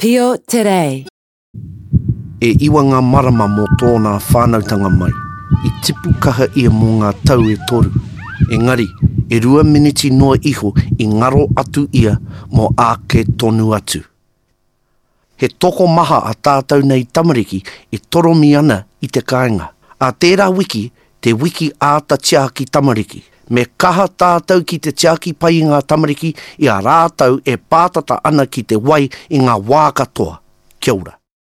Pio Today. E iwa ngā marama mō tōna whānautanga mai. I tipu kaha ia mō ngā tau e toru. Engari, e 2 miniti noa iho I ngaro atu ia mō ake tonu atu. He toko maha a tātou nei tamariki e toromi ana I te kāinga. A tērā wiki, te wiki āta tiaki tamariki. Me kaha tātou ki te tiaki pai I ngā tamariki, I a rātou e pātata ana ki te wai I ngā wā katoa. Kia ora.